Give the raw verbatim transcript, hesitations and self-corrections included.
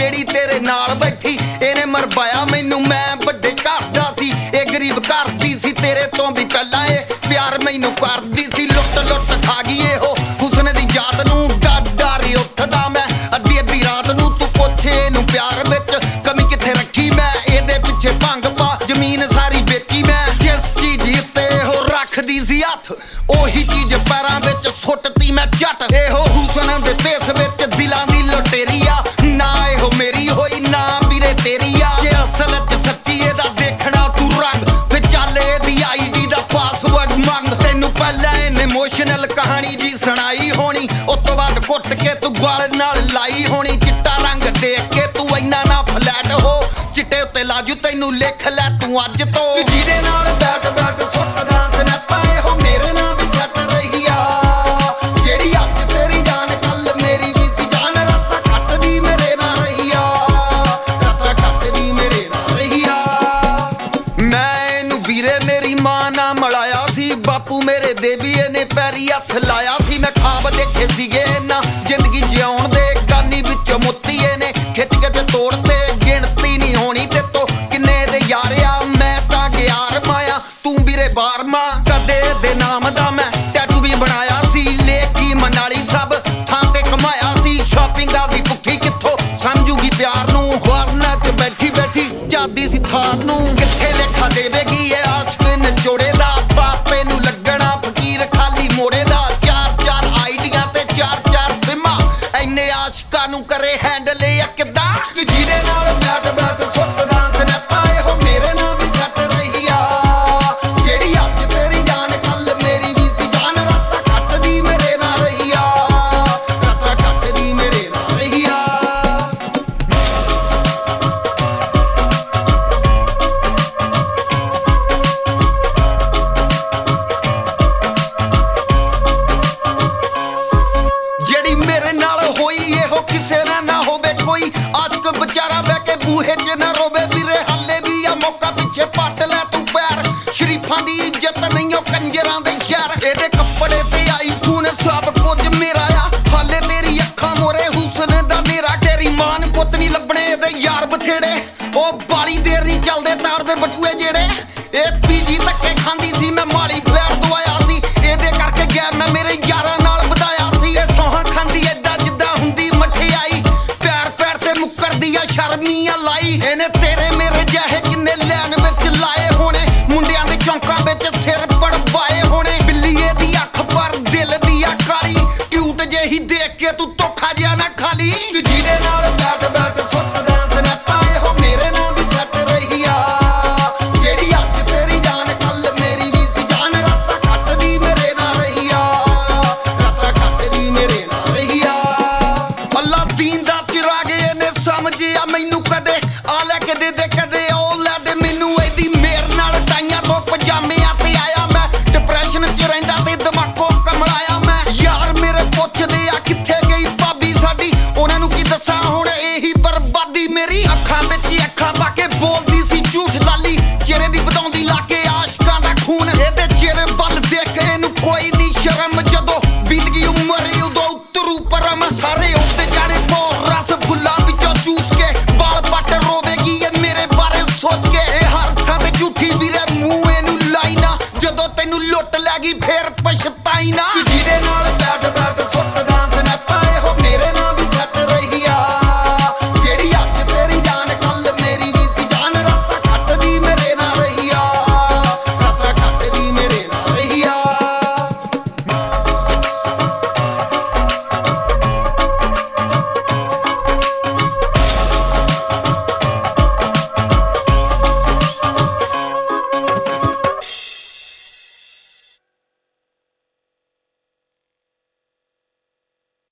ਜਿਹੜੀ ਤੇਰੇ ਨਾਲ ਬੈਠੀ ਇਹਨੇ ਮਰਵਾਇਆ ਮੈਨੂੰ। ਮੈਂ ਵੱਡੇ ਘਰ ਦਾ ਸੀ, ਇਹ ਗਰੀਬ ਘਰ ਦੀ ਸੀ। ਤੇਰੇ ਤੋਂ ਵੀ ਪਹਿਲਾਂ ਇਹ ਪਿਆਰ ਮੈਨੂੰ ਕਰਦੀ ਸੀ। ਲੁੱਟ ਲੁੱਟ ਖਾ ਗਈ ਇਹੋ ਹੁਸਨ ਦੀ ਜਾਤ ਨੂੰ। ਡਰ ਡਰ ਉੱਠਦਾ ਮੈਂ ਅੱਧੀ ਅੱਧੀ ਰਾਤ ਨੂੰ। ਤੂੰ ਪੁੱਛੇ ਇਹਨੂੰ ਪਿਆਰ ਵਿੱਚ ਕਮੀ ਕਿੱਥੇ ਰੱਖੀ ਮੈਂ। ਇਹਦੇ ਪਿੱਛੇ ਭੰਗ ਪਾ ਜ਼ਮੀਨ ਸਾਰੀ ਵੇਚੀ ਮੈਂ। ਜਿਸ ਚੀਜ਼ ਉੱਤੇ ਇਹੋ ਰੱਖਦੀ ਸੀ ਹੱਥ ਉਹੀ ਚੀਜ਼ ਪੈਰਾਂ ਵਿੱਚ ਸੁੱਟਤੀ ਮੈਂ ਝੱਟ। ਇਹੋ ਹੁਸਨ ਦੇ ਭੇਸ ਵਿੱਚ ਦਿਲਾਂ ਦੀ ਲੁਟੇਰੀ ਆ। ਨਾ ਇਹੋ ਮੇਰੀ ਹੋਈ ਨਾ ਵੀਰੇ ਤੇਰੀ ਆ। ਜੇ ਅਸਲ ਚ ਸੱਚੀ ਇਹਦਾ ਦੇਖਣਾ ਤੂੰ ਰੰਗ ਫਿਰ ਚੱਲ ਇਹਦੀ ਆਈਡੀ ਦਾ ਪਾਸਵਰਡ ਮੰਗ। ਤੈਨੂੰ ਪਹਿਲਾਂ ਇਹਨੇ ਇਮੋਸ਼ਨਲ ਕਹਾਣੀ ਜੀ ਸੁਣਾਈ ਹੋਣੀ, ਉਸ ਤੋਂ ਬਾਅਦ ਕੁੱਟ ਕੇ ਤੂੰ ਗਲ ਨਾਲ ਲਾਈ ਹੋਣੀ। ਚਿੱਟਾ ਰੰਗ ਦੇਖ ਕੇ ਤੂੰ ਇੰਨਾ ਨਾ ਫਲੈਟ ਹੋ, ਚਿੱਟੇ ਉੱਤੇ ਲਾਜੂ ਤੈਨੂੰ ਲਿਖ ਲੈ ਤੂੰ ਅੱਜ ਤੋਂ। ਜਿਹਦੇ ਨਾਲ ਬੈਠ ਬੈਠ ਸੁੱਟਦਾ ਸਨੈਪਾਂ ਇਹੋ ਮੇਰੇ ਨਾਲ ਵੀ ਸੱਟ ਰਹੀ ਆ। ਜਿਹੜੀ ਅੱਜ ਤੇਰੀ ਜਾਨ ਕੱਲ ਮੇਰੀ ਵੀ ਸੀ ਜਾਨ। ਰਾਤਾਂ ਕੱਟਦੀ ਮੇਰੇ ਨਾਲ ਰਹੀ ਆ, ਰਾਤਾਂ ਕੱਟਦੀ ਮੇਰੇ ਨਾਲ ਰਹੀ ਆ। ਮੈਂ ਇਹਨੂੰ ਵੀਰੇ ਮੇਰੀ ਮਾਂ ਨਾਲ ਮਿਲਾਇਆ ਸੀ, ਬਾਪੂ ਮੇਰੇ ਦੇ ਵੀ ਇਹਨੇ ਪੈਰੀ ਹੱਥ ਲਾਇਆ ਸੀ। ਮੈਂ ਖਾਬ ਦੇਖੇ ਸੀਗੇ ਨਾ ਜ਼ਿੰਦਗੀ ਜਿਉਣ ਦੇ, ਗਾਨੀ ਵਿੱਚੋਂ ਮੋਤੀ ਇਹਨੇ ਖਿੱਚ ਕੇ ਤੇ ਤੋੜਤੇ। ਗਿਣਤੀ ਨਹੀਂ ਹੋਣੀ ਤੇ ਤੋਂ ਕਿੰਨੇ ਦੇ ਯਾਰ ਆ। ਮੈਂ ਤਾਂ ਗਿਆਰ ਮਾਇਆ ਤੂੰ ਵੀਰੇ ਬਾਰਵਾਂ। ਕਦੇ ਦੇ ਨਾਮ ਦਾ ਮੈਂ ਟੈਟੂ ਵੀ ਬਣਾਇਆ ਸੀ। ਲੇਕੀ ਮਨਾਲੀ ਸਭ ਥਾਂ ਤੇ ਕਮਾਇਆ ਸੀ। ਸ਼ਾਪਿੰਗਾਂ ਦੀ ਭੁੱਖੀ ਕਿੱਥੋਂ ਸਮਝੂਗੀ ਪਿਆਰ ਨੂੰ। ਵਾਰਨਾ ਚ ਬੈਠੀ ਬੈਠੀ ਜਾਂਦੀ ਸੀ ਥਾਰ ਨੂੰ। ਕਿੱਥੇ ਲੇਖਾ ਦੇਵੇਗੀ ਇਹ ਆਸ਼ਕ ਨਚੋੜੇ ਦਾ। ਬਾਪੇ ਨੂੰ ਲੱਗਣਾ ਫਕੀਰ ਖਾਲੀ ਮੋੜੇ ਦਾ। ਚਾਰ ਚਾਰ ਆਈਡੀਆਂ ਤੇ ਚਾਰ ਚਾਰ ਸਿਮਾਂ ਇੰਨੇ ਆਸ਼ਕਾਂ ਨੂੰ ਕਰੇ ਹੈਂਡਲ ਇਹ ਕਿੱਦਾਂ। ਜਿਹਦੇ ਨਾਲ ਬੈਠ ਬੈਠ ਸੁੱਟਦਾ ਸਨੈਪਾਂ ਇਹੋ ਮੇਰੇ ਨਾਲ ਵੀ ਸੱਟ ਰਹੀ ਆ। ਜਿਹੜੀ ਅੱਜ ਤੇਰੀ ਜਾਨ ਕੱਲ ਮੇਰੀ ਵੀ ਸੀ ਜਾਨ। ਰਾਤਾਂ ਕੱਟਦੀ ਮੇਰੇ ਨਾਲ ਰਹੀ ਆ, ਰਾਤਾਂ ਕੱਟਦੀ ਮੇਰੇ ਨਾਲ ਰਹੀ ਆ। ਜਿਹੜੀ ਮੇਰੇ ਨਾਲ ਹੋਈ ਇਹੋ ਕਿਸੇ ਨਾਲ ਨਾ ਹੋਵੇ ਕੋਈ। ਆਸ਼ਕ ਵਿਚਾਰਾ ਬਹਿ ਕੇ ਬੂਹੇ 'ਚ ਨਾ ਰੋਵੇ ਵੀਰੇ। ਹਾਲੇ ਵੀ ਆ ਮੌਕਾ ਪਿੱਛੇ ਪੱਟ ਲੈ ਤੂੰ ਪੈਰ। ਸ਼ਰੀਫਾਂ ਦੀ ਇੱਜ਼ਤ ਨਹੀਂ ਉਹ ਕੰਜਰਾਂ ਦੇ ਸ਼ਹਿਰ। ਇਹਦੇ ਕੱਪੜੇ ਤੇ ਆਈਫੋਨ ਸਭ ਕੁਝ ਮੇਰਾ ਆ। ਹਾਲੇ ਤੇਰੀ ਅੱਖਾਂ ਮੋਰੇ ਹੁਸਨ ਦਾ ਨੇਰਾ। ਤੇਰੀ ਮਾਂ ਨੂੰ ਪੁੱਤ ਨਹੀਂ ਲੱਭਣੇ ਇਹਦੇ ਯਾਰ ਬਥੇੜੇ। ਉਹ ਬਾਲੀ ਦੇਰ ਨਹੀਂ ਚੱਲਦੇ ਤਾਰ ਦੇ ਬਟੂਏ ਜਿਹੜੇ। ਇਹ ਪੀਜੀ ਧੱਕੇ ਖਾਂਦੀ ਸੀ ਮੈਂ ਮਾਲੀ ਫਲੈਟ ਦਵਾਇਆ ਸੀ। ਇਹਦੇ ਕਰਕੇ ਗਿਆ ਮੈਂ ਮੇਰੇ ਯਾਰਾਂ ਨਾਲ ਵਧਾਇਆ ਸੀ। ਇਹ ਸੌਹਾਂ ਖਾਂਦੀ ਏਦਾਂ ਜਿੱਦਾਂ ਹੁੰਦੀ ਮਠਿਆਈ। ਪੈਰ ਪੈਰ ਤੇ ਮੁੱਕਰਦੀ ਆ ਸ਼ਰਮੀਆਂ ਲਾਈ। ਇਹਨੇ ਤੇਰੇ ਮੇਰੇ ਜਿਹੇ ਕਿੰਨੇ ਲੈ